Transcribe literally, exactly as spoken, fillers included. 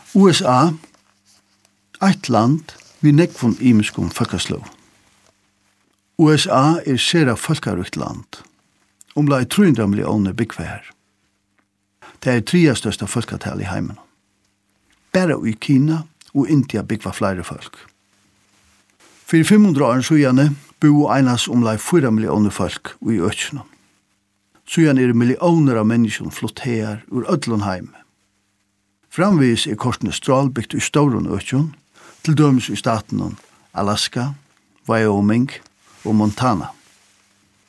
U S A, eitt land vi nekvun imiskum folkeslov. U S A er sera folkarukt land. Omlai tre hundre millioner byggva her. Det er tredje største folketall i heimen. Bara i Kina og India byggva flere folk. For fem hundre år siden bo einas omlai fyra millioner folk i økene. Siden er millioner av mennesker flott her ur ødlun heim. Framvis er korsene stral byggt i Stauron økene, til dømes i staten Alaska, Wyoming og Montana.